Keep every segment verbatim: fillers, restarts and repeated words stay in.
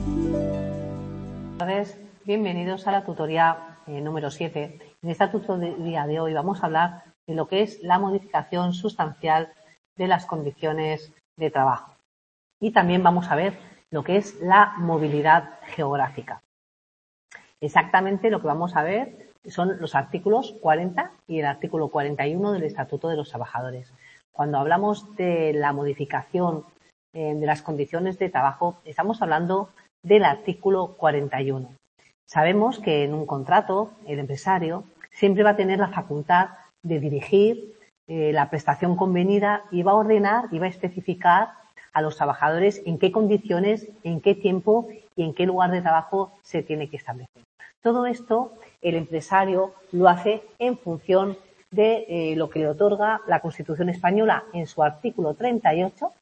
Buenas tardes, bienvenidos a la tutoría eh, número siete. En esta tutoría de hoy vamos a hablar de lo que es la modificación sustancial de las condiciones de trabajo. Y también vamos a ver lo que es la movilidad geográfica. Exactamente lo que vamos a ver son los artículos cuarenta y el artículo cuarenta y uno del Estatuto de los Trabajadores. Cuando hablamos de la modificación eh, de las condiciones de trabajo, estamos hablando del artículo cuarenta y uno. Sabemos que en un contrato el empresario siempre va a tener la facultad de dirigir eh, la prestación convenida y va a ordenar y va a especificar a los trabajadores en qué condiciones, en qué tiempo y en qué lugar de trabajo se tiene que establecer. Todo esto el empresario lo hace en función de eh, lo que le otorga la Constitución española en su artículo treinta y ocho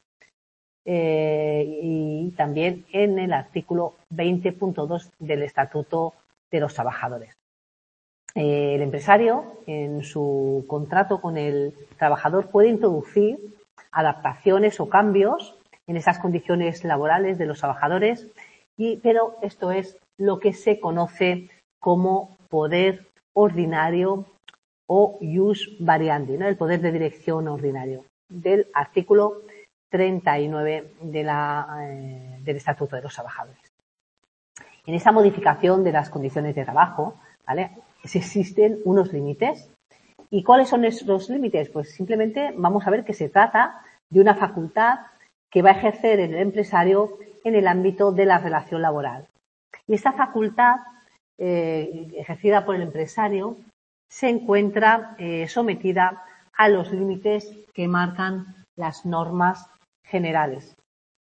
eh, y también en el artículo veinte punto dos del Estatuto de los Trabajadores. Eh, el empresario, en su contrato con el trabajador, puede introducir adaptaciones o cambios en esas condiciones laborales de los trabajadores, y, pero esto es lo que se conoce como poder ordinario o ius variandi, ¿no? El poder de dirección ordinario del artículo treinta y nueve de la, eh, del Estatuto de los Trabajadores. En esa modificación de las condiciones de trabajo, ¿vale?, existen unos límites. ¿Y cuáles son esos límites? Pues simplemente vamos a ver que se trata de una facultad que va a ejercer el empresario en el ámbito de la relación laboral. Y esta facultad eh, ejercida por el empresario se encuentra eh, sometida a los límites que marcan las normas generales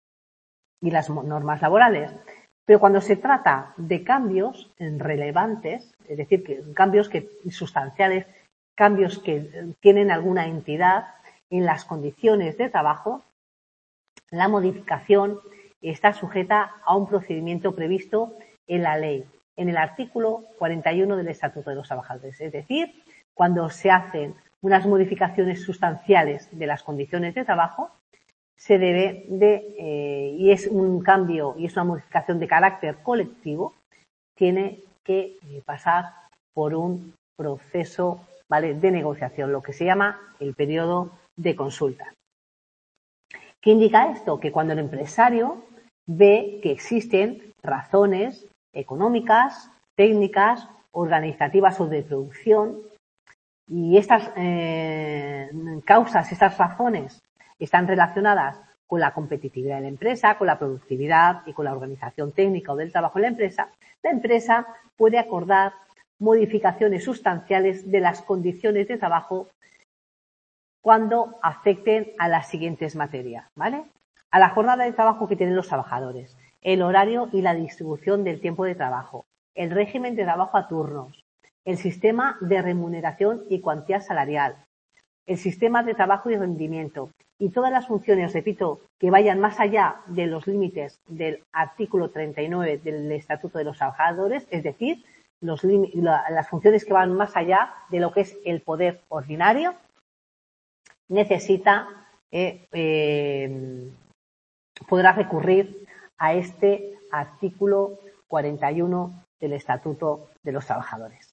y las normas laborales. Pero cuando se trata de cambios relevantes, es decir, que cambios que, sustanciales, cambios que tienen alguna entidad en las condiciones de trabajo, la modificación está sujeta a un procedimiento previsto en la ley, en el artículo cuarenta y uno del Estatuto de los Trabajadores. Es decir, cuando se hacen unas modificaciones sustanciales de las condiciones de trabajo, se debe de, eh, y es un cambio y es una modificación de carácter colectivo, tiene que eh, pasar por un proceso, ¿vale?, de negociación, lo que se llama el periodo de consulta. ¿Qué indica esto? Que cuando el empresario ve que existen razones económicas, técnicas, organizativas o de producción, y estas eh, causas, estas razones están relacionadas con la competitividad de la empresa, con la productividad y con la organización técnica o del trabajo en la empresa, la empresa puede acordar modificaciones sustanciales de las condiciones de trabajo cuando afecten a las siguientes materias, ¿vale? A la jornada de trabajo que tienen los trabajadores, el horario y la distribución del tiempo de trabajo, el régimen de trabajo a turnos, el sistema de remuneración y cuantía salarial, el sistema de trabajo y rendimiento y todas las funciones, repito, que vayan más allá de los límites del artículo treinta y nueve del Estatuto de los Trabajadores, es decir, los, las funciones que van más allá de lo que es el poder ordinario, necesita, eh, eh, podrá recurrir a este artículo cuarenta y uno del Estatuto de los Trabajadores.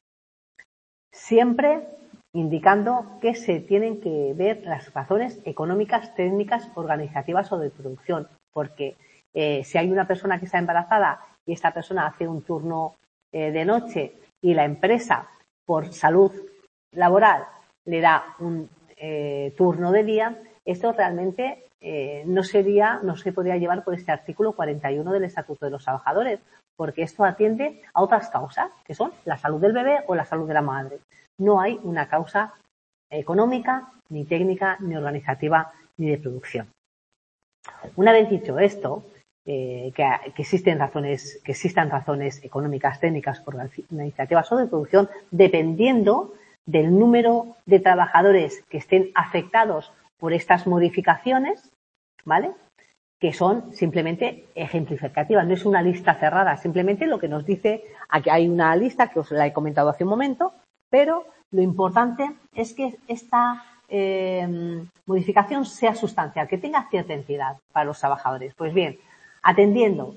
Siempre indicando que se tienen que ver las razones económicas, técnicas, organizativas o de producción, porque eh, si hay una persona que está embarazada y esta persona hace un turno eh, de noche y la empresa, por salud laboral, le da un eh, turno de día, esto realmente eh, no sería, no se podría llevar por este artículo cuarenta y uno del Estatuto de los Trabajadores, porque esto atiende a otras causas, que son la salud del bebé o la salud de la madre. No hay una causa económica, ni técnica, ni organizativa, ni de producción. Una vez dicho esto, eh, que, que, existen razones, que existan razones económicas, técnicas, organizativas o de producción, dependiendo del número de trabajadores que estén afectados por estas modificaciones, ¿vale?, que son simplemente ejemplificativas, no es una lista cerrada, simplemente lo que nos dice, aquí hay una lista que os la he comentado hace un momento, pero lo importante es que esta eh, modificación sea sustancial, que tenga cierta entidad para los trabajadores. Pues bien, atendiendo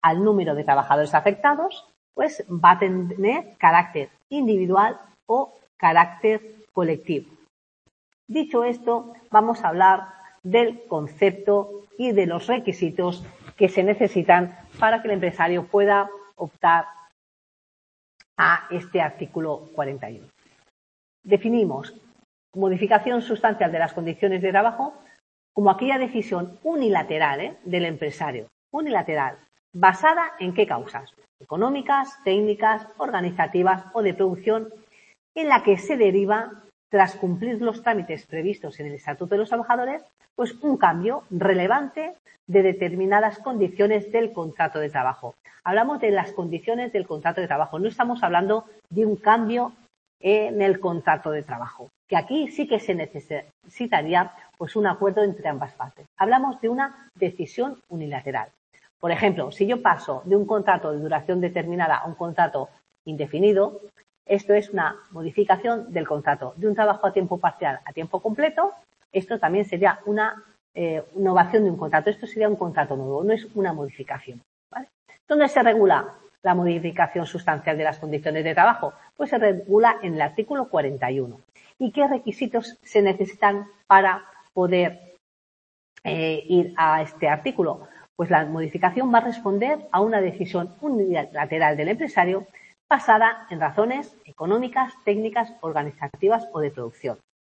al número de trabajadores afectados, pues va a tener carácter individual o carácter colectivo. Dicho esto, vamos a hablar del concepto y de los requisitos que se necesitan para que el empresario pueda optar a este artículo cuarenta y uno. Definimos modificación sustancial de las condiciones de trabajo como aquella decisión unilateral ¿eh? del empresario, unilateral, basada en qué causas, económicas, técnicas, organizativas o de producción, en la que se deriva, tras cumplir los trámites previstos en el Estatuto de los Trabajadores, pues un cambio relevante de determinadas condiciones del contrato de trabajo. Hablamos de las condiciones del contrato de trabajo, no estamos hablando de un cambio en el contrato de trabajo, que aquí sí que se necesitaría pues un acuerdo entre ambas partes. Hablamos de una decisión unilateral. Por ejemplo, si yo paso de un contrato de duración determinada a un contrato indefinido, esto es una modificación del contrato. De un trabajo a tiempo parcial a tiempo completo, esto también sería una eh, innovación de un contrato. Esto sería un contrato nuevo, no es una modificación, ¿vale? ¿Dónde se regula la modificación sustancial de las condiciones de trabajo? Pues se regula en el artículo cuarenta y uno. ¿Y qué requisitos se necesitan para poder eh, ir a este artículo? Pues la modificación va a responder a una decisión unilateral del empresario basada en razones económicas, técnicas, organizativas o de producción.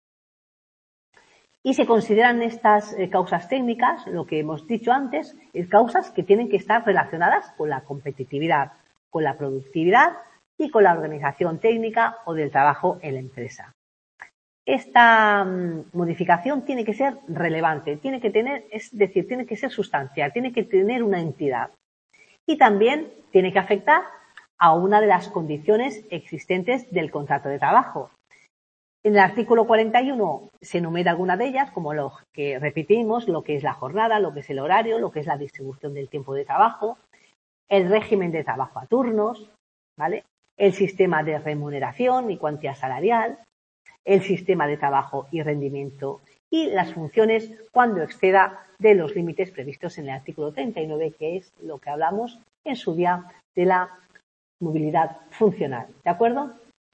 Y se consideran estas eh, causas técnicas, lo que hemos dicho antes, es causas que tienen que estar relacionadas con la competitividad, con la productividad y con la organización técnica o del trabajo en la empresa. Esta um, modificación tiene que ser relevante, tiene que tener, es decir, tiene que ser sustancial, tiene que tener una entidad y también tiene que afectar a una de las condiciones existentes del contrato de trabajo. En el artículo cuarenta y uno se enumera alguna de ellas, como lo que repetimos, lo que es la jornada, lo que es el horario, lo que es la distribución del tiempo de trabajo, el régimen de trabajo a turnos, ¿vale? El sistema de remuneración y cuantía salarial, el sistema de trabajo y rendimiento y las funciones cuando exceda de los límites previstos en el artículo treinta y nueve, que es lo que hablamos en su día de la movilidad funcional. ¿De acuerdo?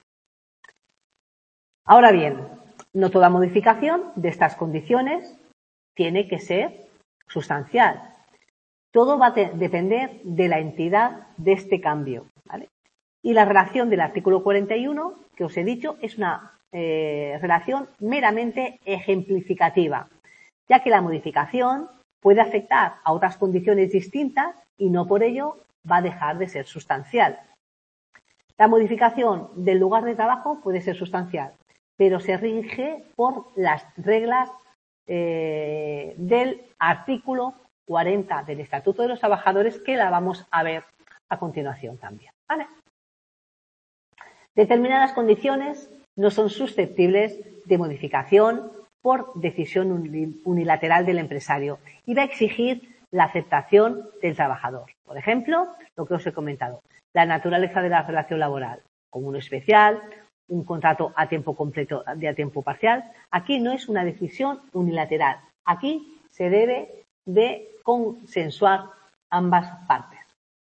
Ahora bien, no toda modificación de estas condiciones tiene que ser sustancial. Todo va a depender de la entidad de este cambio, ¿vale? Y la relación del artículo cuarenta y uno, que os he dicho, es una eh, relación meramente ejemplificativa, ya que la modificación puede afectar a otras condiciones distintas y no por ello va a dejar de ser sustancial. La modificación del lugar de trabajo puede ser sustancial, pero se rige por las reglas eh, del artículo cuarenta del Estatuto de los Trabajadores, que la vamos a ver a continuación también, ¿vale? Determinadas condiciones no son susceptibles de modificación por decisión unilateral del empresario y va a exigir la aceptación del trabajador. Por ejemplo, lo que os he comentado, la naturaleza de la relación laboral, como uno especial, un contrato a tiempo completo de a tiempo parcial. Aquí no es una decisión unilateral. Aquí se debe de consensuar ambas partes.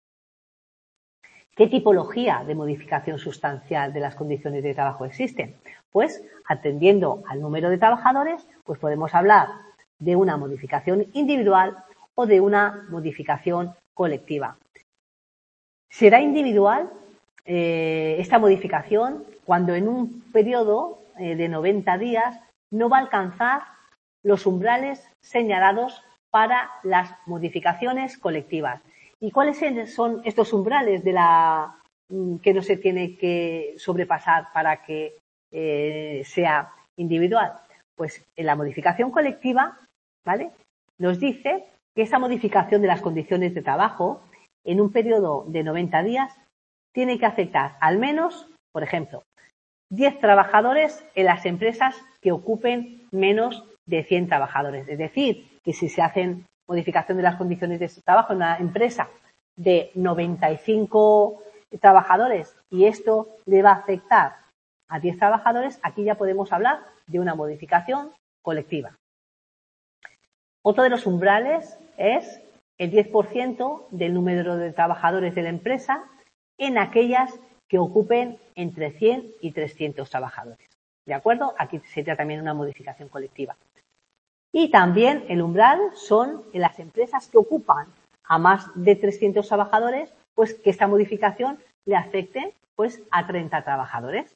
¿Qué tipología de modificación sustancial de las condiciones de trabajo existen? Pues, atendiendo al número de trabajadores, pues podemos hablar de una modificación individual o de una modificación colectiva. Será individual eh, esta modificación cuando en un periodo eh, de noventa días no va a alcanzar los umbrales señalados para las modificaciones colectivas. ¿Y cuáles son estos umbrales de la que no se tiene que sobrepasar para que eh, sea individual? Pues en la modificación colectiva, ¿vale?, nos dice que esa modificación de las condiciones de trabajo en un periodo de noventa días tiene que afectar al menos, por ejemplo, diez trabajadores en las empresas que ocupen menos de cien trabajadores. Es decir, que si se hacen modificación de las condiciones de trabajo en una empresa de noventa y cinco trabajadores y esto le va a afectar a diez trabajadores, aquí ya podemos hablar de una modificación colectiva. Otro de los umbrales es el diez por ciento del número de trabajadores de la empresa en aquellas que ocupen entre cien y trescientos trabajadores. ¿De acuerdo? Aquí sería también una modificación colectiva. Y también el umbral son en las empresas que ocupan a más de trescientos trabajadores, pues que esta modificación le afecte pues a treinta trabajadores.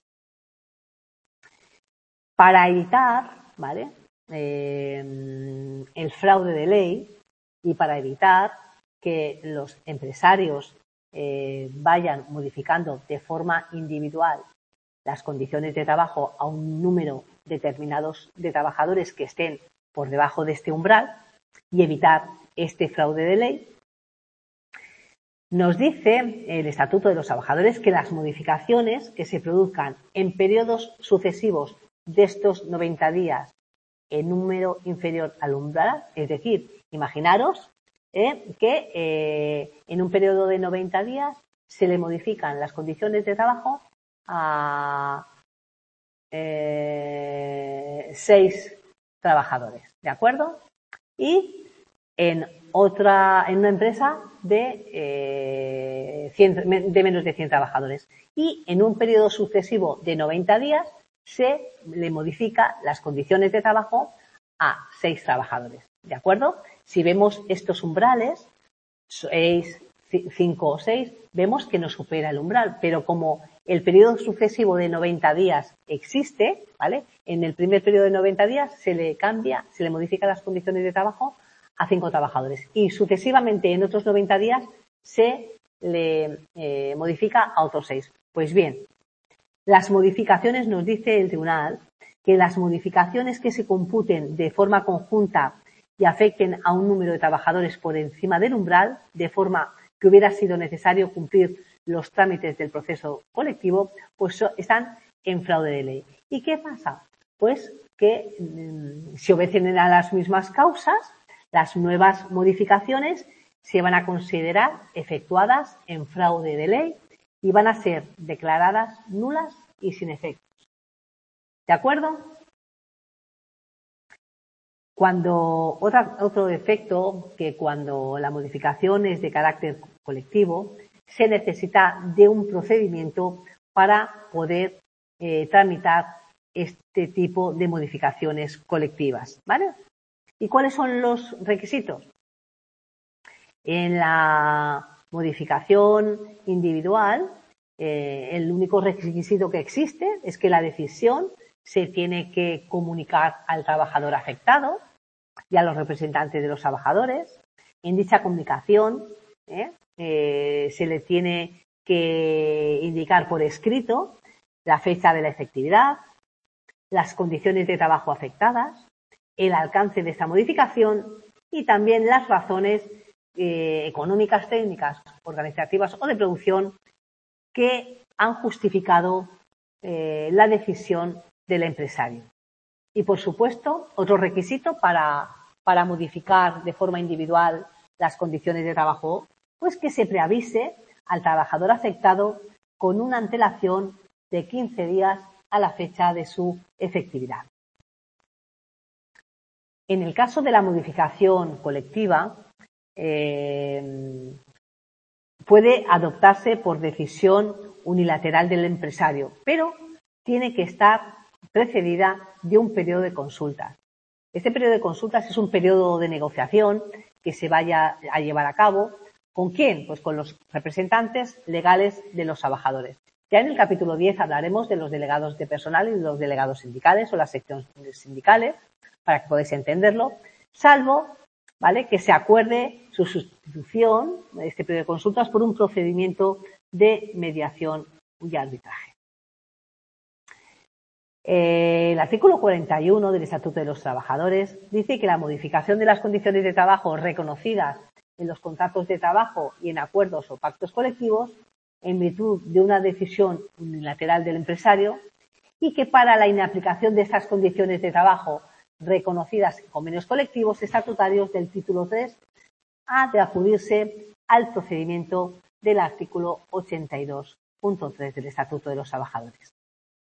Para evitar, ¿vale?, eh, el fraude de ley y para evitar que los empresarios eh, vayan modificando de forma individual las condiciones de trabajo a un número determinado de trabajadores que estén por debajo de este umbral y evitar este fraude de ley, nos dice el Estatuto de los Trabajadores que las modificaciones que se produzcan en periodos sucesivos de estos noventa días en número inferior al umbral, es decir, imaginaros eh, que eh, en un periodo de noventa días se le modifican las condiciones de trabajo a eh, seis trabajadores, ¿de acuerdo? Y en otra, en una empresa de, eh, cien, de menos de cien trabajadores. Y en un periodo sucesivo de noventa días se le modifica las condiciones de trabajo a seis trabajadores, ¿de acuerdo? Si vemos estos umbrales, seis, cinco o seis, vemos que no supera el umbral, pero como el periodo sucesivo de noventa días existe, ¿vale? En el primer periodo de noventa días se le cambia, se le modifican las condiciones de trabajo a cinco trabajadores y sucesivamente en otros noventa días se le eh, modifica a otros seis. Pues bien, las modificaciones, nos dice el tribunal, que las modificaciones que se computen de forma conjunta y afecten a un número de trabajadores por encima del umbral, de forma que hubiera sido necesario cumplir los trámites del proceso colectivo, pues están en fraude de ley. ¿Y qué pasa? Pues que mmm, si obedecen a las mismas causas, las nuevas modificaciones se van a considerar efectuadas en fraude de ley y van a ser declaradas nulas y sin efectos. ¿De acuerdo? Cuando otra, otro efecto, que cuando la modificación es de carácter colectivo, se necesita de un procedimiento para poder eh, tramitar este tipo de modificaciones colectivas, ¿vale? ¿Y cuáles son los requisitos? En la modificación individual, eh, el único requisito que existe es que la decisión se tiene que comunicar al trabajador afectado y a los representantes de los trabajadores. En dicha comunicación ¿eh? Eh, se le tiene que indicar por escrito la fecha de la efectividad, las condiciones de trabajo afectadas, el alcance de esta modificación y también las razones eh, económicas, técnicas, organizativas o de producción que han justificado eh, la decisión del empresario. Y, por supuesto, otro requisito para, para modificar de forma individual las condiciones de trabajo, pues que se preavise al trabajador afectado con una antelación de quince días a la fecha de su efectividad. En el caso de la modificación colectiva, eh, puede adoptarse por decisión unilateral del empresario, pero tiene que estar precedida de un periodo de consultas. Este periodo de consultas es un periodo de negociación que se vaya a llevar a cabo. ¿Con quién? Pues con los representantes legales de los trabajadores. Ya en el capítulo diez hablaremos de los delegados de personal y de los delegados sindicales o las secciones sindicales, para que podáis entenderlo, salvo, ¿vale?, que se acuerde su sustitución, este periodo de consultas, por un procedimiento de mediación y arbitraje. Eh, el artículo cuarenta y uno del Estatuto de los Trabajadores dice que la modificación de las condiciones de trabajo reconocidas en los contratos de trabajo y en acuerdos o pactos colectivos, en virtud de una decisión unilateral del empresario, y que para la inaplicación de estas condiciones de trabajo reconocidas en convenios colectivos estatutarios del título tres ha de acudirse al procedimiento del artículo ochenta y dos punto tres del Estatuto de los Trabajadores.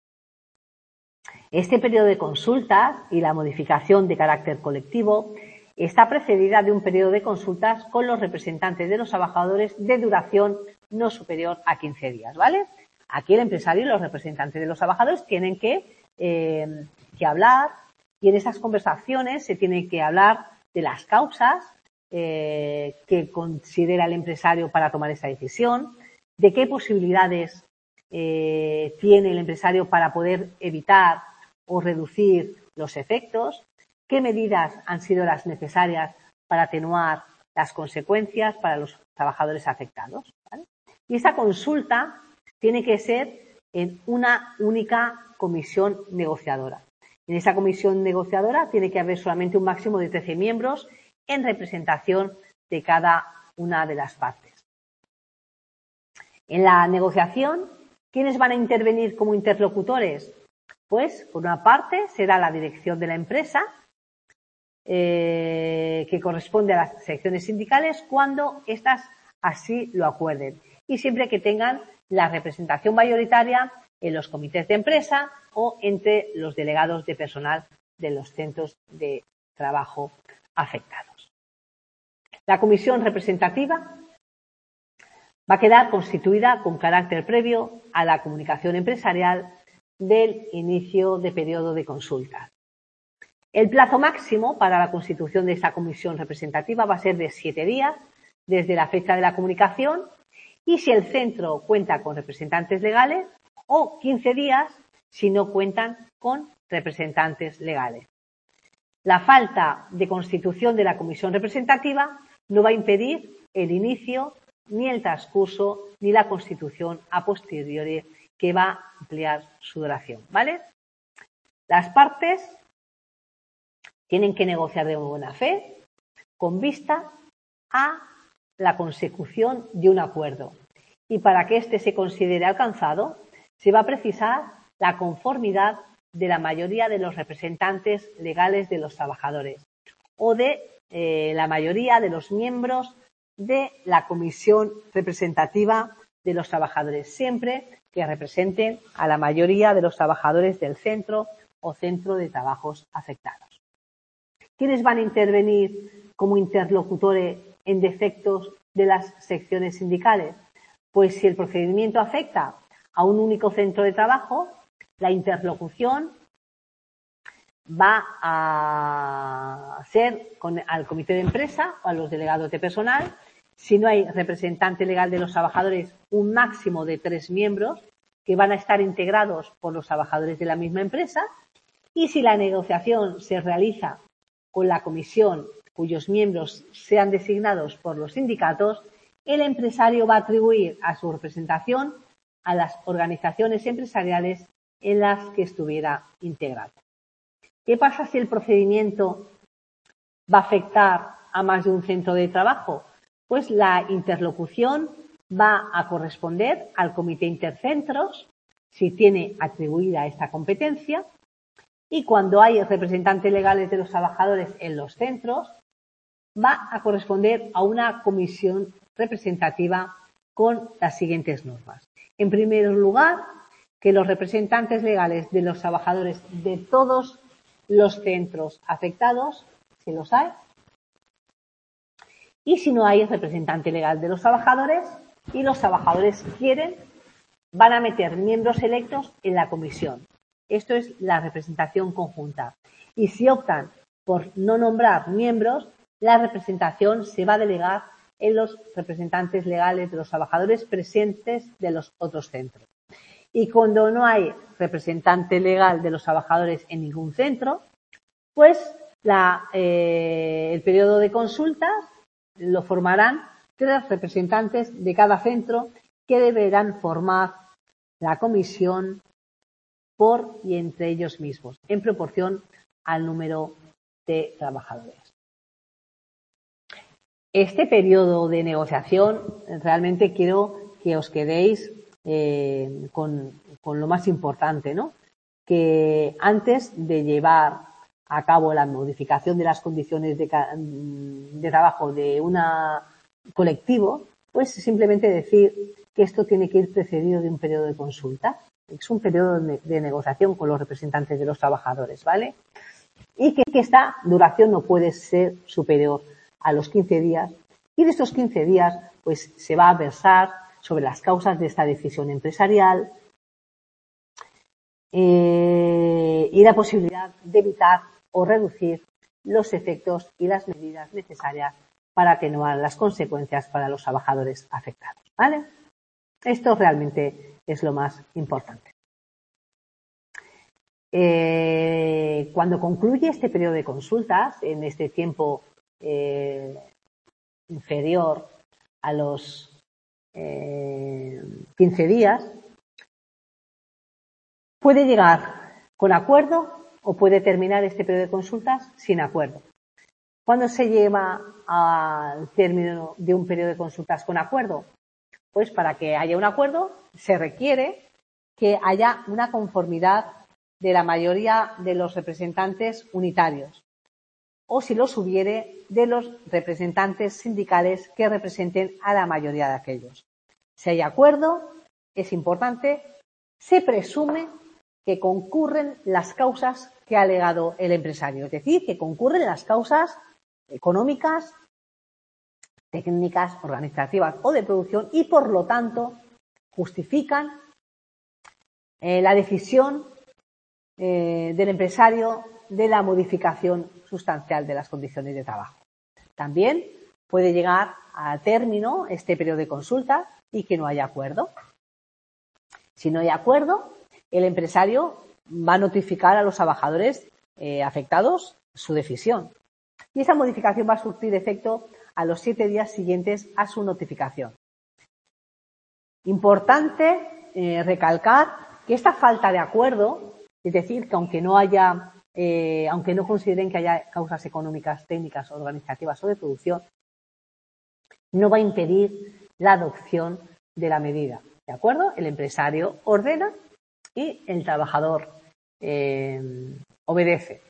Este periodo de consultas y la modificación de carácter colectivo está precedida de un periodo de consultas con los representantes de los trabajadores de duración no superior a quince días, ¿vale? Aquí el empresario y los representantes de los trabajadores tienen que, eh, que hablar, y en estas conversaciones se tiene que hablar de las causas eh, que considera el empresario para tomar esta decisión, de qué posibilidades eh, tiene el empresario para poder evitar o reducir los efectos, qué medidas han sido las necesarias para atenuar las consecuencias para los trabajadores afectados, ¿vale? Y esta consulta tiene que ser en una única comisión negociadora. En esta comisión negociadora tiene que haber solamente un máximo de trece miembros en representación de cada una de las partes. En la negociación, ¿quiénes van a intervenir como interlocutores? Pues, por una parte, será la dirección de la empresa, eh, que corresponde a las secciones sindicales cuando éstas así lo acuerden, y siempre que tengan la representación mayoritaria en los comités de empresa o entre los delegados de personal de los centros de trabajo afectados. La comisión representativa va a quedar constituida con carácter previo a la comunicación empresarial del inicio de periodo de consulta. El plazo máximo para la constitución de esta comisión representativa va a ser de siete días desde la fecha de la comunicación, y si el centro cuenta con representantes legales, o quince días si no cuentan con representantes legales. La falta de constitución de la comisión representativa no va a impedir el inicio, ni el transcurso, ni la constitución a posteriori, que va a ampliar su duración, ¿vale? Las partes tienen que negociar de buena fe con vista a la consecución de un acuerdo, y para que éste se considere alcanzado se va a precisar la conformidad de la mayoría de los representantes legales de los trabajadores o de eh, la mayoría de los miembros de la comisión representativa de los trabajadores, siempre que representen a la mayoría de los trabajadores del centro o centro de trabajos afectados. ¿Quiénes van a intervenir como interlocutores en defectos de las secciones sindicales? Pues si el procedimiento afecta a un único centro de trabajo, la interlocución va a ser con, al comité de empresa o a los delegados de personal. Si no hay representante legal de los trabajadores, un máximo de tres miembros que van a estar integrados por los trabajadores de la misma empresa. Y si la negociación se realiza con la comisión cuyos miembros sean designados por los sindicatos, el empresario va a atribuir a su representación a las organizaciones empresariales en las que estuviera integrado. ¿Qué pasa si el procedimiento va a afectar a más de un centro de trabajo? Pues la interlocución va a corresponder al comité intercentros, si tiene atribuida esta competencia, y cuando hay representantes legales de los trabajadores en los centros, va a corresponder a una comisión representativa con las siguientes normas. En primer lugar, que los representantes legales de los trabajadores de todos los centros afectados, si los hay, y si no hay representante legal de los trabajadores y los trabajadores quieren, van a meter miembros electos en la comisión. Esto es la representación conjunta. Y si optan por no nombrar miembros, la representación se va a delegar en los representantes legales de los trabajadores presentes de los otros centros. Y cuando no hay representante legal de los trabajadores en ningún centro, pues la, eh, el periodo de consultas lo formarán tres representantes de cada centro que deberán formar la comisión por y entre ellos mismos, en proporción al número de trabajadores. Este periodo de negociación, realmente quiero que os quedéis eh, con, con lo más importante, ¿no? Que antes de llevar a cabo la modificación de las condiciones de, de trabajo de un colectivo, pues simplemente decir que esto tiene que ir precedido de un periodo de consulta. Es un periodo de, de negociación con los representantes de los trabajadores, ¿vale? y que, que esta duración no puede ser superior a los quince días, y de estos quince días pues se va a versar sobre las causas de esta decisión empresarial eh, y la posibilidad de evitar o reducir los efectos y las medidas necesarias para atenuar las consecuencias para los trabajadores afectados, ¿vale? Esto realmente es lo más importante. Eh, cuando concluye este periodo de consultas, en este tiempo eh, inferior a los eh, quince días, puede llegar con acuerdo o puede terminar este periodo de consultas sin acuerdo. ¿Cuándo se lleva al término de un periodo de consultas con acuerdo? Pues para que haya un acuerdo se requiere que haya una conformidad de la mayoría de los representantes unitarios, o si los hubiere, de los representantes sindicales que representen a la mayoría de aquellos. Si hay acuerdo, es importante, se presume que concurren las causas que ha alegado el empresario, es decir, que concurren las causas económicas, técnicas, organizativas o de producción y, por lo tanto, justifican eh, la decisión eh, del empresario de la modificación sustancial de las condiciones de trabajo. También puede llegar a término este periodo de consulta y que no haya acuerdo. Si no hay acuerdo, el empresario va a notificar a los trabajadores eh, afectados su decisión. Y esa modificación va a surtir efecto a los siete días siguientes a su notificación. Importante eh, recalcar que esta falta de acuerdo, es decir, que aunque no haya, eh, aunque no consideren que haya causas económicas, técnicas, organizativas o de producción, no va a impedir la adopción de la medida. ¿De acuerdo? El empresario ordena y el trabajador eh, obedece.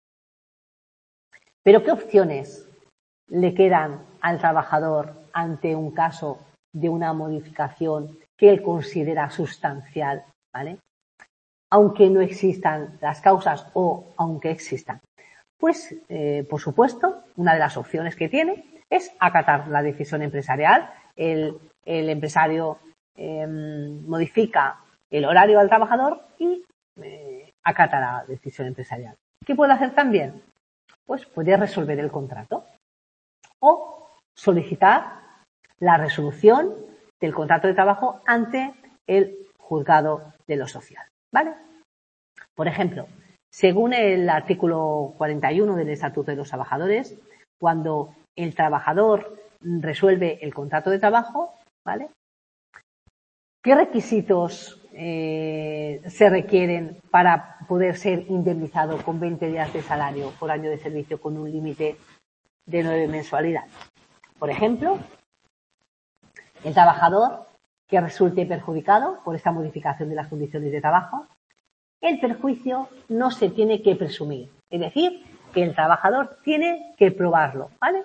Pero ¿qué opciones le quedan al trabajador ante un caso de una modificación que él considera sustancial, ¿vale? Aunque no existan las causas o aunque existan? Pues, eh, por supuesto, una de las opciones que tiene es acatar la decisión empresarial. El, el empresario eh, modifica el horario al trabajador y eh, acata la decisión empresarial. ¿Qué puede hacer también? Pues puede resolver el contrato o solicitar la resolución del contrato de trabajo ante el juzgado de lo social, ¿vale? Por ejemplo, según el artículo cuarenta y uno del Estatuto de los Trabajadores, cuando el trabajador resuelve el contrato de trabajo, ¿vale? ¿Qué requisitos eh, se requieren para poder ser indemnizado con veinte días de salario por año de servicio con un límite de nueve mensualidades? Por ejemplo, el trabajador que resulte perjudicado por esta modificación de las condiciones de trabajo, el perjuicio no se tiene que presumir, es decir, que el trabajador tiene que probarlo, ¿vale?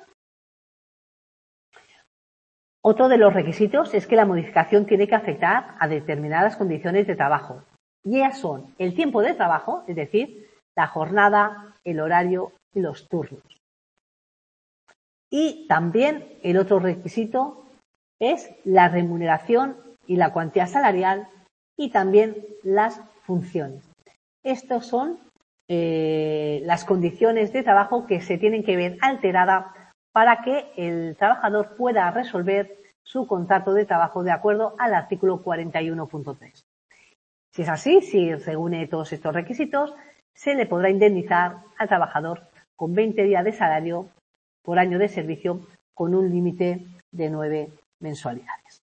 Otro de los requisitos es que la modificación tiene que afectar a determinadas condiciones de trabajo. Y ellas son el tiempo de trabajo, es decir, la jornada, el horario y los turnos. Y también el otro requisito es la remuneración y la cuantía salarial y también las funciones. Estas son eh, las condiciones de trabajo que se tienen que ver alteradas para que el trabajador pueda resolver su contrato de trabajo de acuerdo al artículo cuarenta y uno punto tres. Si es así, si reúne todos estos requisitos, se le podrá indemnizar al trabajador con veinte días de salario por año de servicio con un límite de nueve mensualidades.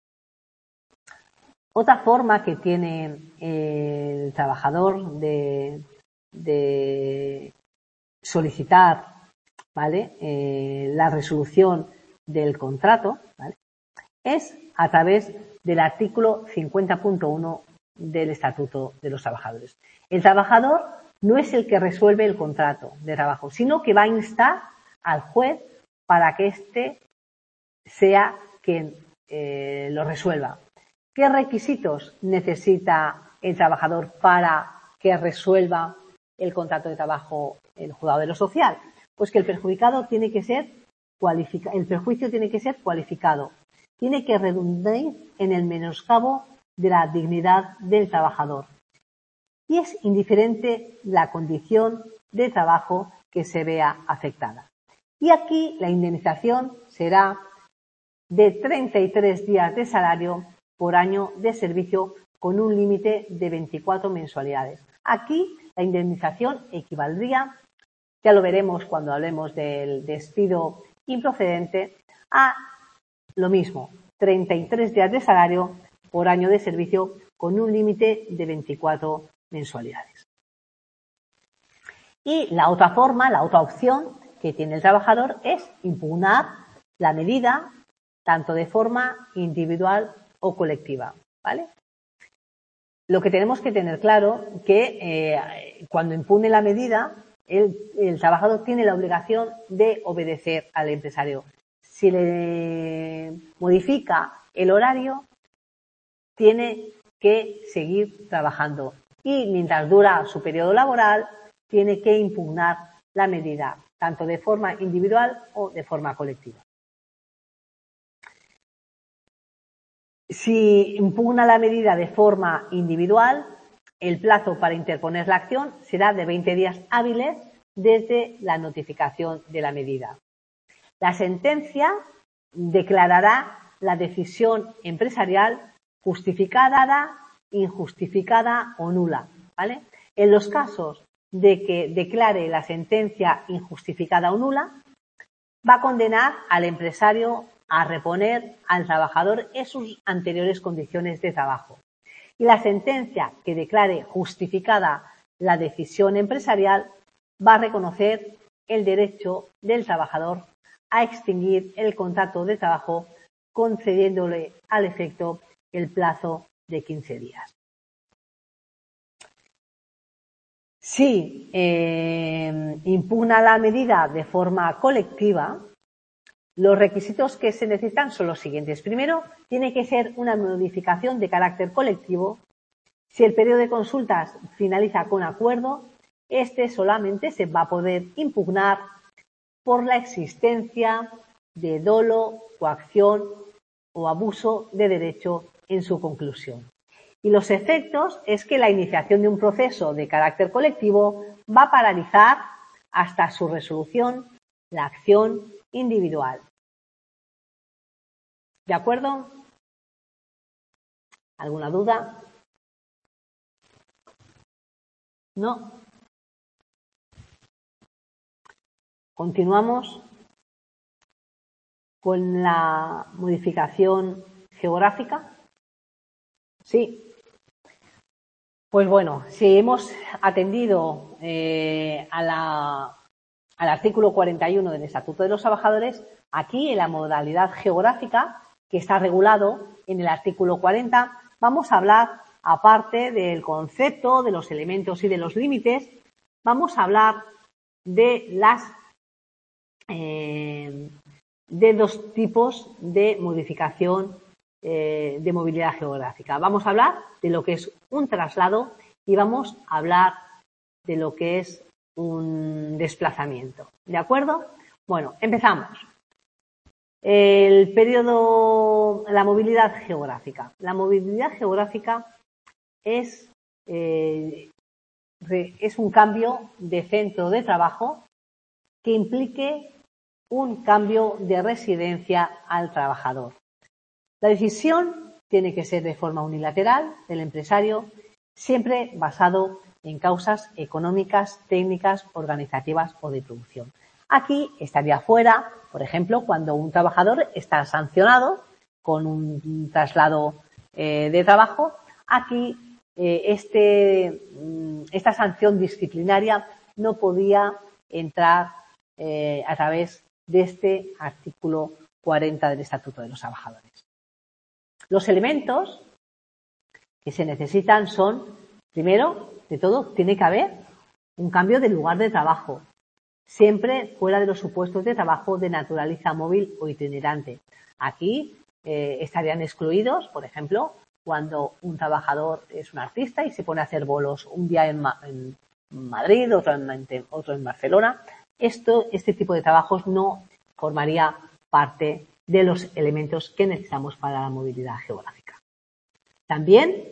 Otra forma que tiene el trabajador de, de solicitar, ¿vale?, eh, la resolución del contrato, ¿vale?, es a través del artículo cincuenta punto uno del Estatuto de los Trabajadores. El trabajador no es el que resuelve el contrato de trabajo, sino que va a instar al juez para que éste sea quien eh, lo resuelva. ¿Qué requisitos necesita el trabajador para que resuelva el contrato de trabajo el juzgado de lo social? Pues que el perjudicado tiene que ser cualificado, el perjuicio tiene que ser cualificado, tiene que redundar en el menoscabo de la dignidad del trabajador. Y es indiferente la condición de trabajo que se vea afectada. Y aquí la indemnización será de treinta y tres días de salario por año de servicio con un límite de veinticuatro mensualidades. Aquí la indemnización equivaldría, ya lo veremos cuando hablemos del despido improcedente, a lo mismo, treinta y tres días de salario por año de servicio con un límite de veinticuatro mensualidades. Y la otra forma, la otra opción que tiene el trabajador es impugnar la medida tanto de forma individual o colectiva, ¿vale? Lo que tenemos que tener claro que eh, cuando impugne la medida, el, el trabajador tiene la obligación de obedecer al empresario. Si le modifica el horario, tiene que seguir trabajando y mientras dura su periodo laboral, tiene que impugnar la medida, tanto de forma individual o de forma colectiva. Si impugna la medida de forma individual, el plazo para interponer la acción será de veinte días hábiles desde la notificación de la medida. La sentencia declarará la decisión empresarial justificada, injustificada o nula, ¿vale? En los casos de que declare la sentencia injustificada o nula, va a condenar al empresario a reponer al trabajador en sus anteriores condiciones de trabajo. Y la sentencia que declare justificada la decisión empresarial va a reconocer el derecho del trabajador a extinguir el contrato de trabajo concediéndole al efecto el plazo de quince días. Si eh, impugna la medida de forma colectiva, los requisitos que se necesitan son los siguientes. Primero, tiene que ser una modificación de carácter colectivo. Si el periodo de consultas finaliza con acuerdo, este solamente se va a poder impugnar por la existencia de dolo, coacción o abuso de derecho en su conclusión. Y los efectos es que la iniciación de un proceso de carácter colectivo va a paralizar hasta su resolución la acción individual. ¿De acuerdo? ¿Alguna duda? ¿No? Continuamos con la modificación geográfica. Sí. Pues bueno, si hemos atendido eh, a la, al artículo cuarenta y uno del Estatuto de los Trabajadores, aquí en la modalidad geográfica, que está regulado en el artículo cuarenta, vamos a hablar, aparte del concepto, de los elementos y de los límites, vamos a hablar de las eh, de dos tipos de modificación eh, de movilidad geográfica. Vamos a hablar de lo que es un traslado y vamos a hablar de lo que es un desplazamiento. ¿De acuerdo? Bueno, empezamos. El periodo, la movilidad geográfica. La movilidad geográfica es, eh, es un cambio de centro de trabajo que implique un cambio de residencia al trabajador. La decisión tiene que ser de forma unilateral del empresario, siempre basado en causas económicas, técnicas, organizativas o de producción. Aquí estaría fuera, por ejemplo, cuando un trabajador está sancionado con un traslado eh, de trabajo. Aquí eh, este, esta sanción disciplinaria no podía entrar eh, a través de este artículo cuarenta del Estatuto de los Trabajadores. Los elementos que se necesitan son, primero de todo, tiene que haber un cambio de lugar de trabajo, siempre fuera de los supuestos de trabajo de naturaleza móvil o itinerante. Aquí eh, estarían excluidos, por ejemplo, cuando un trabajador es un artista y se pone a hacer bolos un día en, en, Madrid, otro en, otro en Barcelona. Esto, este tipo de trabajos no formaría parte de los elementos que necesitamos para la movilidad geográfica. También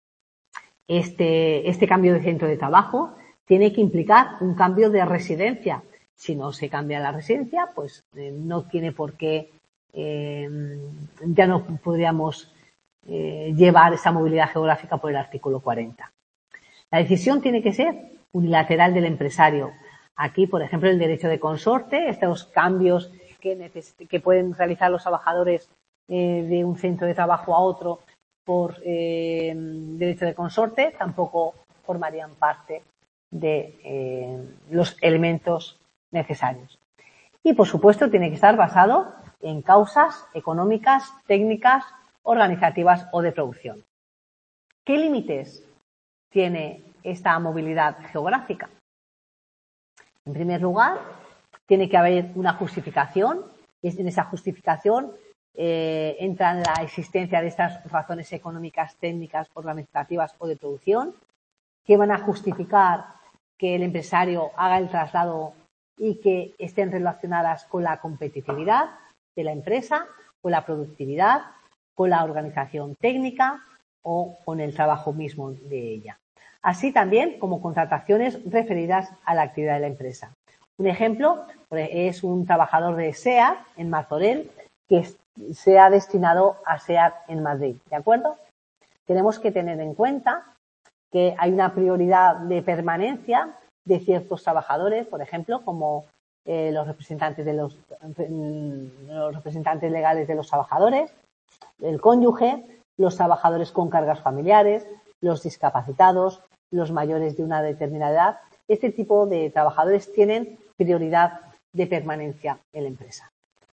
este, este cambio de centro de trabajo tiene que implicar un cambio de residencia. Si no se cambia la residencia, pues eh, no tiene por qué, eh, ya no podríamos eh, llevar esa movilidad geográfica por el artículo cuarenta. La decisión tiene que ser unilateral del empresario. Aquí, por ejemplo, el derecho de consorte, estos cambios que, que pueden realizar los trabajadores eh, de un centro de trabajo a otro por eh, derecho de consorte, tampoco formarían parte de eh, los elementos necesarios. Y, por supuesto, tiene que estar basado en causas económicas, técnicas, organizativas o de producción. ¿Qué límites tiene esta movilidad geográfica? En primer lugar, tiene que haber una justificación, y en esa justificación eh, entran la existencia de estas razones económicas, técnicas, organizativas o de producción, que van a justificar que el empresario haga el traslado y que estén relacionadas con la competitividad de la empresa, con la productividad, con la organización técnica o con el trabajo mismo de ella. Así también como contrataciones referidas a la actividad de la empresa. Un ejemplo es un trabajador de SEAT en Martorell que sea destinado a SEAT en Madrid, ¿de acuerdo? Tenemos que tener en cuenta que hay una prioridad de permanencia de ciertos trabajadores, por ejemplo, como eh, los representantes de los, los representantes legales de los trabajadores, el cónyuge, los trabajadores con cargas familiares, los discapacitados, los mayores de una determinada edad. Este tipo de trabajadores tienen prioridad de permanencia en la empresa.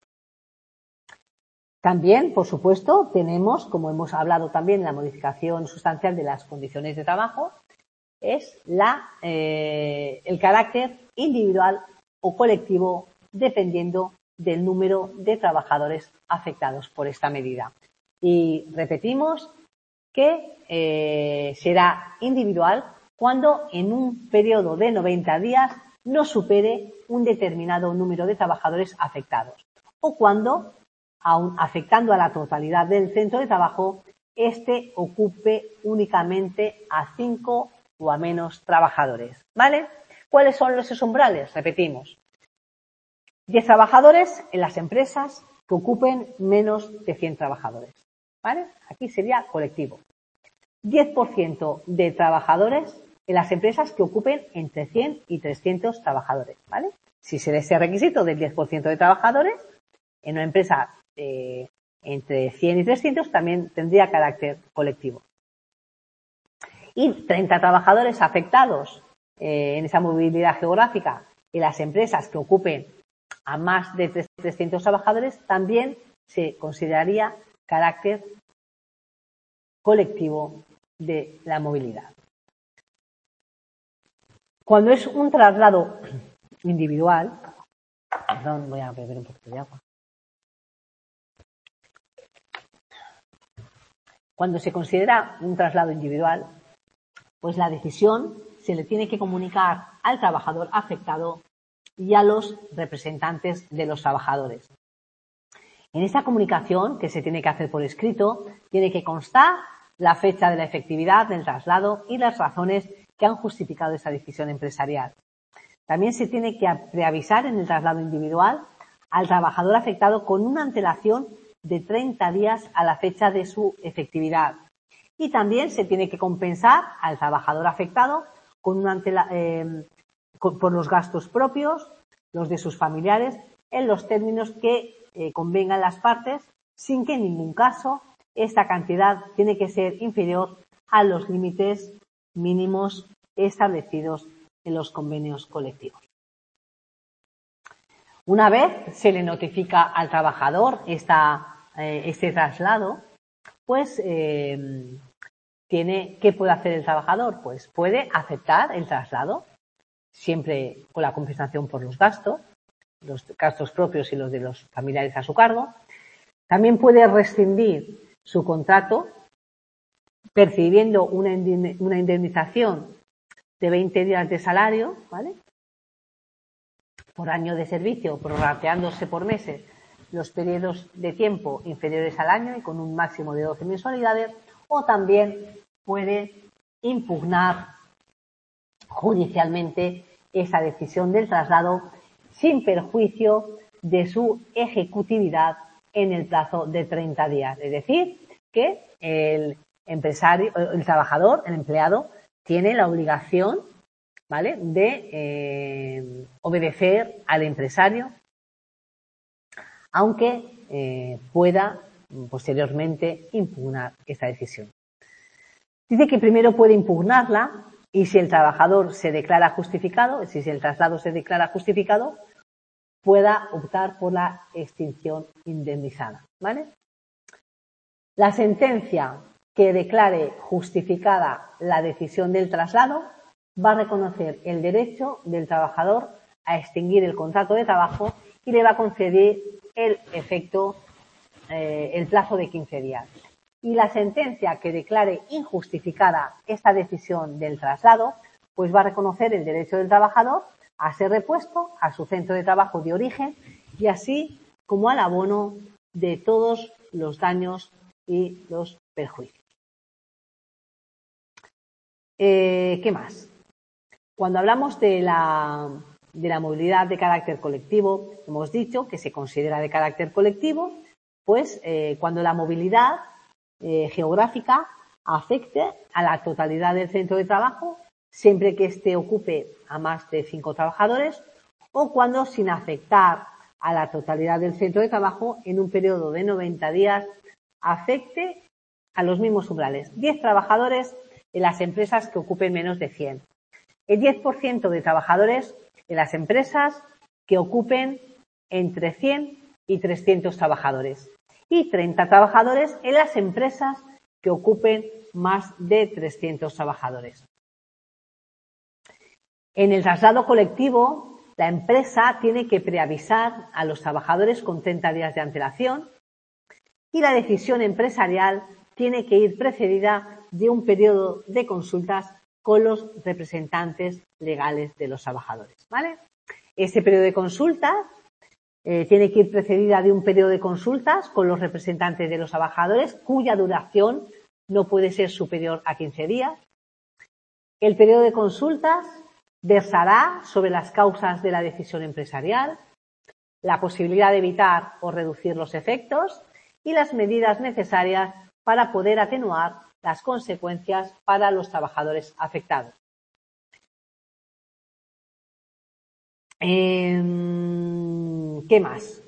También, por supuesto, tenemos, como hemos hablado también en la modificación sustancial de las condiciones de trabajo, es la, eh, el carácter individual o colectivo dependiendo del número de trabajadores afectados por esta medida. Y repetimos que eh, será individual cuando en un periodo de noventa días no supere un determinado número de trabajadores afectados o cuando, aun afectando a la totalidad del centro de trabajo, éste ocupe únicamente a cinco o a menos trabajadores, ¿vale? ¿Cuáles son esos umbrales? Repetimos. diez trabajadores en las empresas que ocupen menos de cien trabajadores, ¿vale? Aquí sería colectivo. diez por ciento de trabajadores en las empresas que ocupen entre cien y trescientos trabajadores, ¿vale? Si se da ese requisito del diez por ciento de trabajadores, en una empresa eh, entre cien y trescientos también tendría carácter colectivo. Y treinta trabajadores afectados eh, en esa movilidad geográfica en las empresas que ocupen a más de trescientos trabajadores también se consideraría carácter colectivo de la movilidad. Cuando es un traslado individual, perdón, voy a beber un poquito de agua. Cuando se considera un traslado individual, pues la decisión se le tiene que comunicar al trabajador afectado y a los representantes de los trabajadores. En esta comunicación, que se tiene que hacer por escrito, tiene que constar la fecha de la efectividad del traslado y las razones que han justificado esa decisión empresarial. También se tiene que preavisar en el traslado individual al trabajador afectado con una antelación de treinta días a la fecha de su efectividad. Y también se tiene que compensar al trabajador afectado con una antela, eh, con, por los gastos propios, los de sus familiares, en los términos que eh, convengan las partes, sin que en ningún caso esta cantidad tiene que ser inferior a los límites mínimos establecidos en los convenios colectivos. Una vez se le notifica al trabajador esta, eh, este traslado, pues eh, tiene, ¿qué puede hacer el trabajador? Pues puede aceptar el traslado, siempre con la compensación por los gastos, los gastos propios y los de los familiares a su cargo. También puede rescindir su contrato percibiendo una indemnización de veinte días de salario, ¿vale? Por año de servicio, prorrateándose por meses los periodos de tiempo inferiores al año y con un máximo de doce mensualidades, o también puede impugnar judicialmente esa decisión del traslado sin perjuicio de su ejecutividad en el plazo de treinta días. Es decir, que el empresario, el trabajador, el empleado, tiene la obligación, ¿vale?, de eh, obedecer al empresario, aunque eh, pueda posteriormente impugnar esta decisión. Dice que primero puede impugnarla y si el trabajador se declara justificado, es decir, si el traslado se declara justificado, pueda optar por la extinción indemnizada, ¿vale? La sentencia que declare justificada la decisión del traslado va a reconocer el derecho del trabajador a extinguir el contrato de trabajo y le va a conceder el efecto, eh, el plazo de quince días. Y la sentencia que declare injustificada esta decisión del traslado, pues va a reconocer el derecho del trabajador a ser repuesto a su centro de trabajo de origen y así como al abono de todos los daños y los perjuicios. Eh, ¿Qué más? Cuando hablamos de la, de la movilidad de carácter colectivo, hemos dicho que se considera de carácter colectivo, pues eh, cuando la movilidad eh, geográfica afecte a la totalidad del centro de trabajo, siempre que éste ocupe a más de cinco trabajadores, o cuando, sin afectar a la totalidad del centro de trabajo, en un periodo de noventa días, afecte a los mismos umbrales. diez trabajadores en las empresas que ocupen menos de cien. El diez por ciento de trabajadores en las empresas que ocupen entre cien y trescientos trabajadores. Y treinta trabajadores en las empresas que ocupen más de trescientos trabajadores. En el traslado colectivo, la empresa tiene que preavisar a los trabajadores con treinta días de antelación y la decisión empresarial tiene que ir precedida de un periodo de consultas con los representantes legales de los trabajadores, ¿vale? Este periodo de consultas eh, tiene que ir precedida de un periodo de consultas con los representantes de los trabajadores cuya duración no puede ser superior a quince días. El periodo de consultas versará sobre las causas de la decisión empresarial, la posibilidad de evitar o reducir los efectos y las medidas necesarias para poder atenuar las consecuencias para los trabajadores afectados. Eh, ¿Qué más?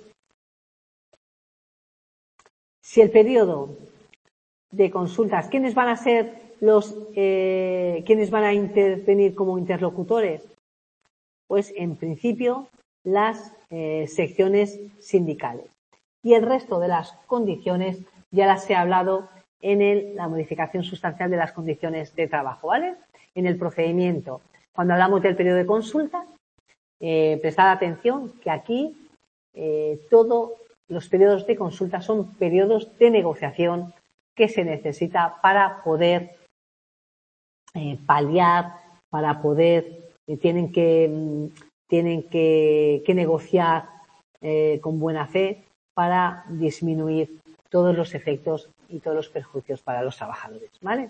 Si el periodo de consultas, ¿quiénes van a ser los, eh, quiénes van a intervenir como interlocutores? Pues en principio las eh, secciones sindicales. Y el resto de las condiciones ya las he hablado en el, la modificación sustancial de las condiciones de trabajo, ¿vale? En el procedimiento, cuando hablamos del periodo de consulta, eh, prestad atención que aquí eh, todos los periodos de consulta son periodos de negociación que se necesita para poder eh, paliar, para poder, eh, tienen que, tienen que, que negociar eh, con buena fe para disminuir todos los efectos y todos los perjuicios para los trabajadores, ¿vale?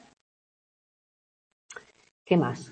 ¿Qué más?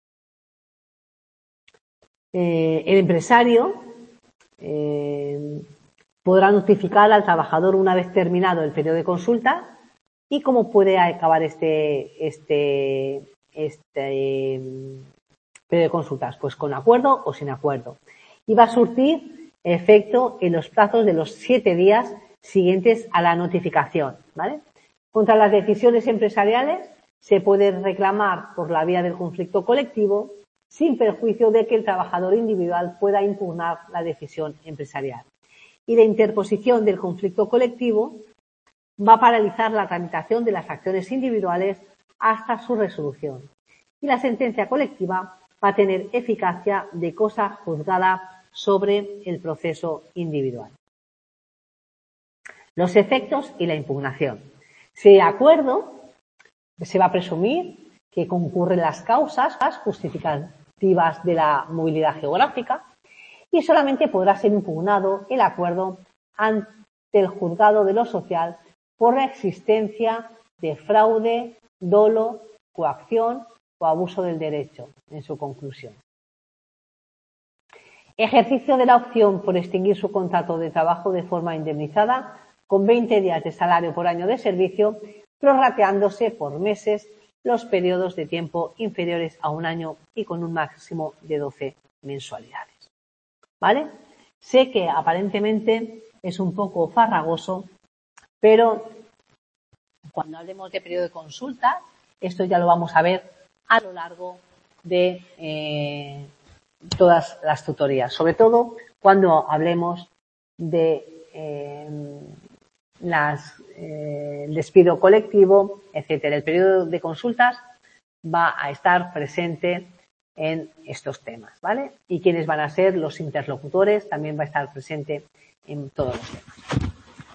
Eh, el empresario eh, podrá notificar al trabajador una vez terminado el periodo de consulta. ¿Y cómo puede acabar este, este, este eh, periodo de consultas? Pues con acuerdo o sin acuerdo. Y va a surtir efecto en los plazos de los siete días siguientes a la notificación, ¿vale? Contra las decisiones empresariales se puede reclamar por la vía del conflicto colectivo sin perjuicio de que el trabajador individual pueda impugnar la decisión empresarial. Y la interposición del conflicto colectivo va a paralizar la tramitación de las acciones individuales hasta su resolución. Y la sentencia colectiva va a tener eficacia de cosa juzgada sobre el proceso individual. Los efectos y la impugnación. Si de acuerdo, se va a presumir que concurren las causas justificativas de la movilidad geográfica y solamente podrá ser impugnado el acuerdo ante el juzgado de lo social por la existencia de fraude, dolo, coacción o abuso del derecho, en su conclusión. Ejercicio de la opción por extinguir su contrato de trabajo de forma indemnizada con veinte días de salario por año de servicio, prorrateándose por meses los periodos de tiempo inferiores a un año y con un máximo de doce mensualidades. ¿Vale? Sé que aparentemente es un poco farragoso, pero cuando hablemos de periodo de consulta, esto ya lo vamos a ver a lo largo de eh, todas las tutorías, sobre todo cuando hablemos de eh, las, eh, el despido colectivo, etcétera. El periodo de consultas va a estar presente en estos temas, ¿vale? Y quiénes van a ser los interlocutores también va a estar presente en todos los temas.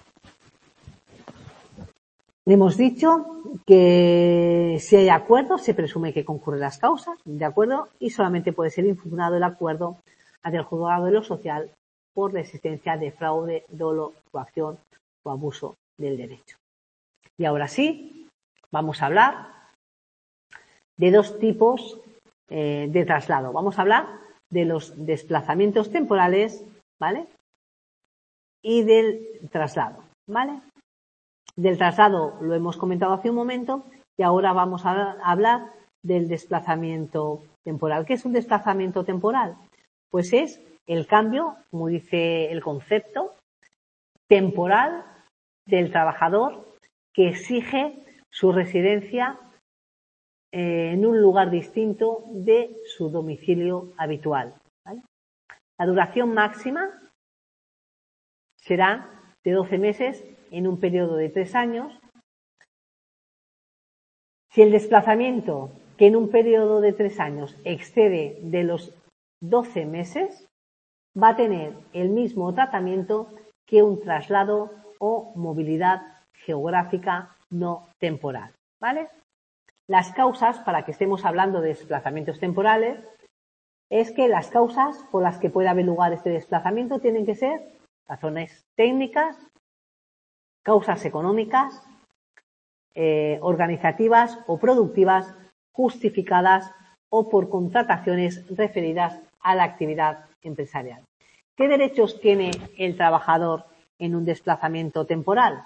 Hemos dicho que si hay acuerdo se presume que concurren las causas, ¿de acuerdo? Y solamente puede ser impugnado el acuerdo ante el juzgado de lo social por la existencia de fraude, dolo, coacción o abuso del derecho. Y ahora sí, vamos a hablar de dos tipos eh, de traslado. Vamos a hablar de los desplazamientos temporales, ¿vale? Y del traslado, ¿vale? Del traslado lo hemos comentado hace un momento y ahora vamos a hablar del desplazamiento temporal. ¿Qué es un desplazamiento temporal? Pues es el cambio, como dice el concepto, temporal del trabajador que exige su residencia eh, en un lugar distinto de su domicilio habitual, ¿vale? La duración máxima será de doce meses en un periodo de tres años. Si el desplazamiento que en un periodo de tres años excede de los doce meses, va a tener el mismo tratamiento que un traslado o movilidad geográfica no temporal, ¿vale? Las causas, para que estemos hablando de desplazamientos temporales, es que las causas por las que puede haber lugar este desplazamiento tienen que ser razones técnicas, causas económicas, eh, organizativas o productivas justificadas o por contrataciones referidas a la actividad empresarial. ¿Qué derechos tiene el trabajador en un desplazamiento temporal?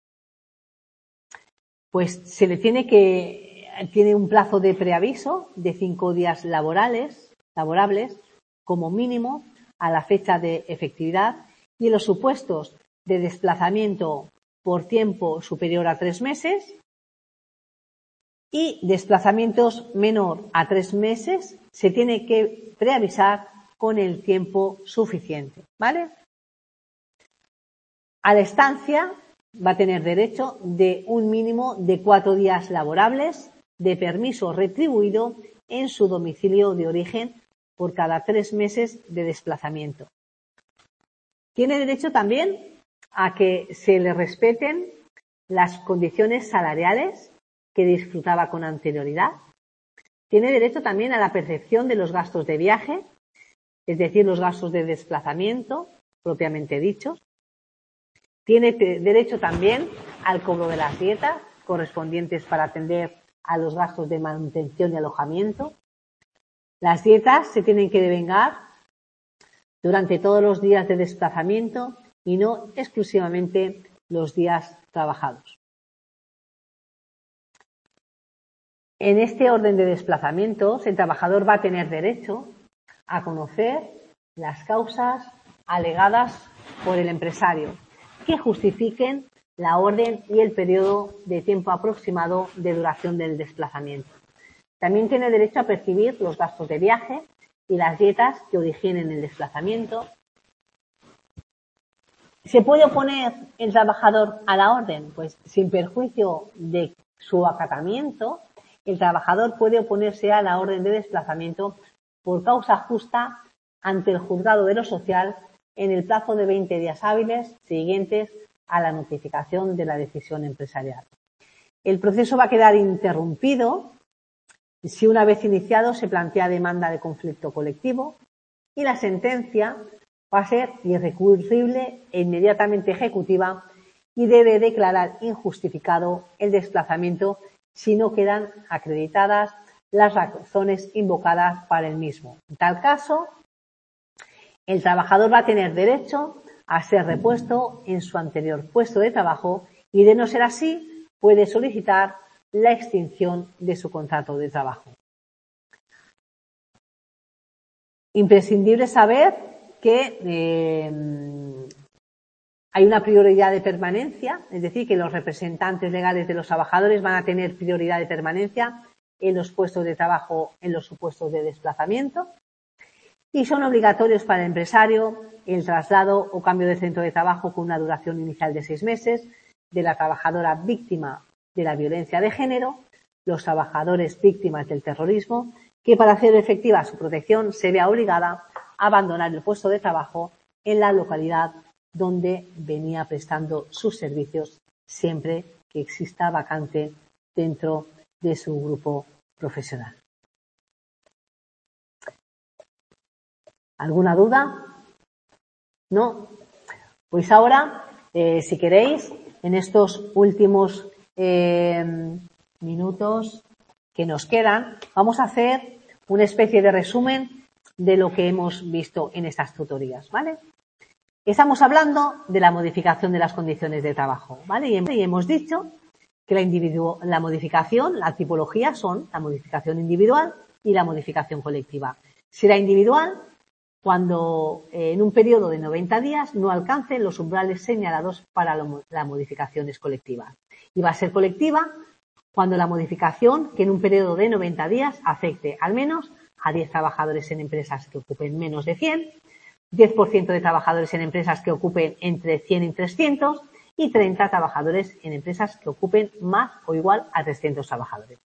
Pues se le tiene que, tiene un plazo de preaviso de cinco días laborales, laborables, como mínimo, a la fecha de efectividad, y en los supuestos de desplazamiento por tiempo superior a tres meses y desplazamientos menor a tres meses, se tiene que preavisar con el tiempo suficiente, ¿vale? A la estancia va a tener derecho de un mínimo de cuatro días laborables de permiso retribuido en su domicilio de origen por cada tres meses de desplazamiento. Tiene derecho también a que se le respeten las condiciones salariales que disfrutaba con anterioridad. Tiene derecho también a la percepción de los gastos de viaje, es decir, los gastos de desplazamiento propiamente dichos. Tiene derecho también al cobro de las dietas correspondientes para atender a los gastos de manutención y alojamiento. Las dietas se tienen que devengar durante todos los días de desplazamiento y no exclusivamente los días trabajados. En este orden de desplazamientos, el trabajador va a tener derecho a conocer las causas alegadas por el empresario que justifiquen la orden y el periodo de tiempo aproximado de duración del desplazamiento. También tiene derecho a percibir los gastos de viaje y las dietas que originen el desplazamiento. ¿Se puede oponer el trabajador a la orden? Pues sin perjuicio de su acatamiento, el trabajador puede oponerse a la orden de desplazamiento por causa justa ante el juzgado de lo social en el plazo de veinte días hábiles siguientes a la notificación de la decisión empresarial. El proceso va a quedar interrumpido si una vez iniciado se plantea demanda de conflicto colectivo, y la sentencia va a ser irrecurrible e inmediatamente ejecutiva y debe declarar injustificado el desplazamiento si no quedan acreditadas las razones invocadas para el mismo. En tal caso, el trabajador va a tener derecho a ser repuesto en su anterior puesto de trabajo y, de no ser así, puede solicitar la extinción de su contrato de trabajo. Imprescindible saber que eh, hay una prioridad de permanencia, es decir, que los representantes legales de los trabajadores van a tener prioridad de permanencia en los puestos de trabajo, en los supuestos de desplazamiento, y son obligatorios para el empresario el traslado o cambio de centro de trabajo con una duración inicial de seis meses de la trabajadora víctima de la violencia de género, los trabajadores víctimas del terrorismo, que para hacer efectiva su protección se vea obligada a abandonar el puesto de trabajo en la localidad donde venía prestando sus servicios, siempre que exista vacante dentro de su grupo profesional. ¿Alguna duda? ¿No? Pues ahora, eh, si queréis, en estos últimos eh, minutos que nos quedan, vamos a hacer una especie de resumen de lo que hemos visto en estas tutorías, ¿vale? Estamos hablando de la modificación de las condiciones de trabajo, ¿vale? Y hemos dicho que la, individu- la modificación, la tipología son la modificación individual y la modificación colectiva. Si la individual, cuando eh, en un periodo de noventa días no alcancen los umbrales señalados para lo, la modificación es colectiva. Y va a ser colectiva cuando la modificación, que en un periodo de noventa días afecte al menos a diez trabajadores en empresas que ocupen menos de cien, diez por ciento de trabajadores en empresas que ocupen entre cien y trescientos y treinta trabajadores en empresas que ocupen más o igual a trescientos trabajadores.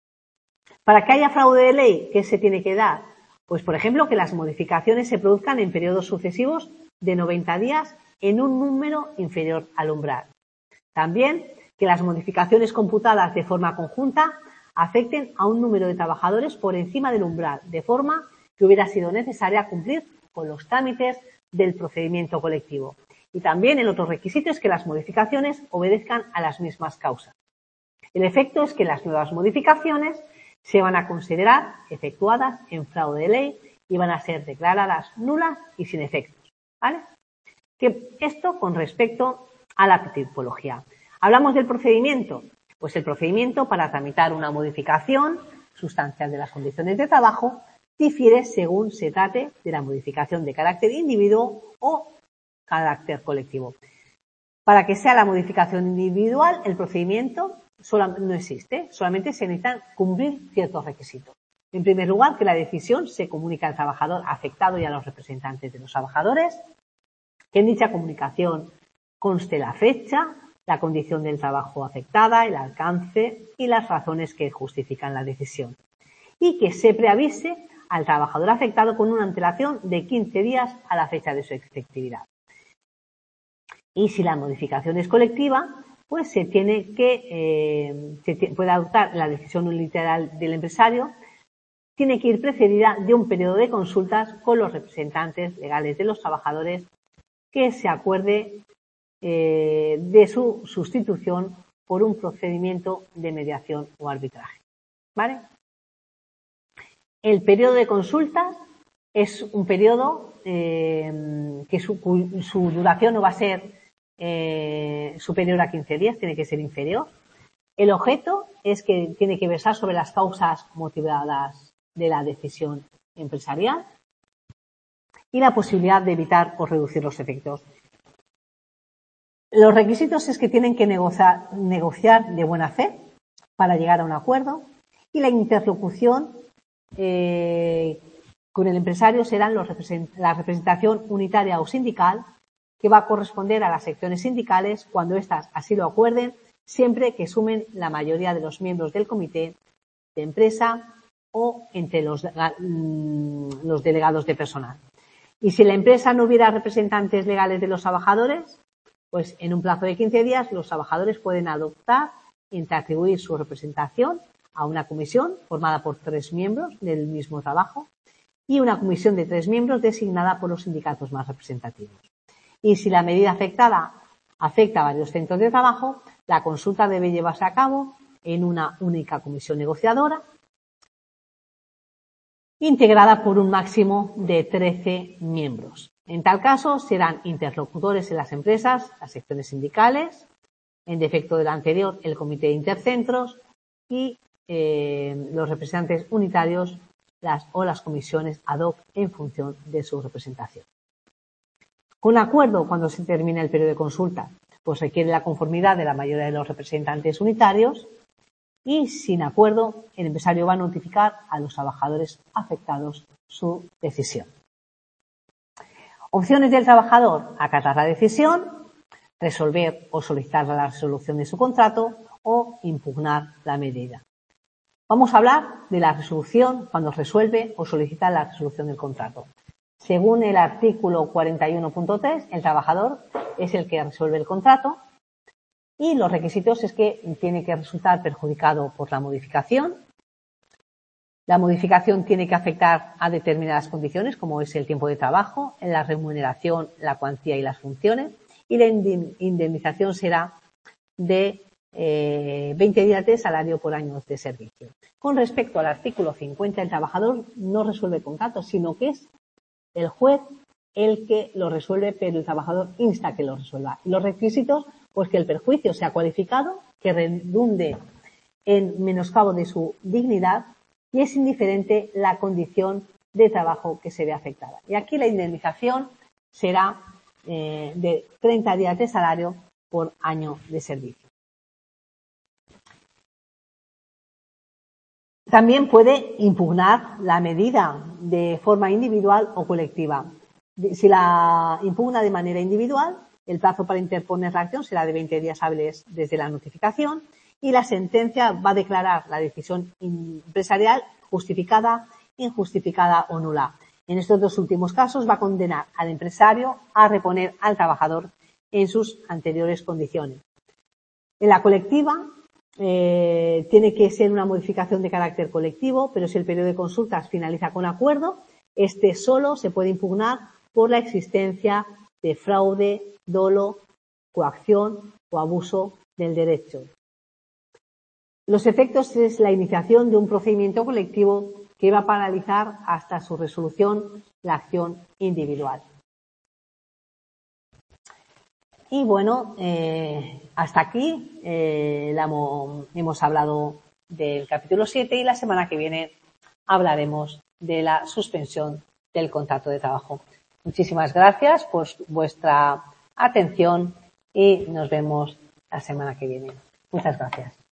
Para que haya fraude de ley, ¿qué se tiene que dar? Pues, por ejemplo, que las modificaciones se produzcan en periodos sucesivos de noventa días en un número inferior al umbral. También que las modificaciones computadas de forma conjunta afecten a un número de trabajadores por encima del umbral, de forma que hubiera sido necesaria cumplir con los trámites del procedimiento colectivo. Y también el otro requisito es que las modificaciones obedezcan a las mismas causas. El efecto es que las nuevas modificaciones se van a considerar efectuadas en fraude de ley y van a ser declaradas nulas y sin efectos, ¿vale? Que esto con respecto a la tipología. ¿Hablamos del procedimiento? Pues el procedimiento para tramitar una modificación sustancial de las condiciones de trabajo difiere según se trate de la modificación de carácter individuo o carácter colectivo. Para que sea la modificación individual, el procedimiento no existe, solamente se necesitan cumplir ciertos requisitos. En primer lugar, que la decisión se comunica al trabajador afectado y a los representantes de los trabajadores, que en dicha comunicación conste la fecha, la condición del trabajo afectada, el alcance y las razones que justifican la decisión. Y que se preavise al trabajador afectado con una antelación de quince días a la fecha de su efectividad. Y si la modificación es colectiva, pues se tiene que, eh, se puede adoptar la decisión unilateral del empresario, tiene que ir precedida de un periodo de consultas con los representantes legales de los trabajadores que se acuerde eh, de su sustitución por un procedimiento de mediación o arbitraje, ¿vale? El periodo de consultas es un periodo eh, que su, su duración no va a ser eh, superior a quince días, tiene que ser inferior. El objeto es que tiene que versar sobre las causas motivadas de la decisión empresarial y la posibilidad de evitar o reducir los efectos. Los requisitos es que tienen que negociar, negociar de buena fe para llegar a un acuerdo, y la interlocución eh, con el empresario serán los represent- la representación unitaria o sindical, que va a corresponder a las secciones sindicales cuando éstas así lo acuerden, siempre que sumen la mayoría de los miembros del comité de empresa o entre los, los delegados de personal. Y si la empresa no hubiera representantes legales de los trabajadores, pues en un plazo de quince días los trabajadores pueden adoptar entre atribuir su representación a una comisión formada por tres miembros del mismo trabajo y una comisión de tres miembros designada por los sindicatos más representativos. Y si la medida afectada afecta a varios centros de trabajo, la consulta debe llevarse a cabo en una única comisión negociadora integrada por un máximo de trece miembros. En tal caso, serán interlocutores en las empresas, las secciones sindicales, en defecto de la anterior, el comité de intercentros y eh, los representantes unitarios las, o las comisiones ad hoc en función de su representación. Con acuerdo, cuando se termine el periodo de consulta, pues requiere la conformidad de la mayoría de los representantes unitarios y, sin acuerdo, el empresario va a notificar a los trabajadores afectados su decisión. Opciones del trabajador: acatar la decisión, resolver o solicitar la resolución de su contrato o impugnar la medida. Vamos a hablar de la resolución cuando resuelve o solicita la resolución del contrato. Según el artículo cuarenta y uno punto tres, el trabajador es el que resuelve el contrato y los requisitos es que tiene que resultar perjudicado por la modificación. La modificación tiene que afectar a determinadas condiciones, como es el tiempo de trabajo, la remuneración, la cuantía y las funciones, y la indemnización será de eh, veinte días de salario por año de servicio. Con respecto al artículo cincuenta, el trabajador no resuelve el contrato, sino que es el juez el que lo resuelve, pero el trabajador insta a que lo resuelva. Y los requisitos, pues que el perjuicio sea cualificado, que redunde en menoscabo de su dignidad y es indiferente la condición de trabajo que se ve afectada. Y aquí la indemnización será eh, de treinta días de salario por año de servicio. También puede impugnar la medida de forma individual o colectiva. Si la impugna de manera individual, el plazo para interponer la acción será de veinte días hábiles desde la notificación y la sentencia va a declarar la decisión empresarial justificada, injustificada o nula. En estos dos últimos casos va a condenar al empresario a reponer al trabajador en sus anteriores condiciones. En la colectiva eh, tiene que ser una modificación de carácter colectivo, pero si el periodo de consultas finaliza con acuerdo, este solo se puede impugnar por la existencia de fraude, dolo, coacción o abuso del derecho. Los efectos es la iniciación de un procedimiento colectivo que va a paralizar hasta su resolución la acción individual. Y bueno, eh, hasta aquí eh, la, hemos hablado del capítulo siete y la semana que viene hablaremos de la suspensión del contrato de trabajo. Muchísimas gracias por vuestra atención y nos vemos la semana que viene. Muchas gracias.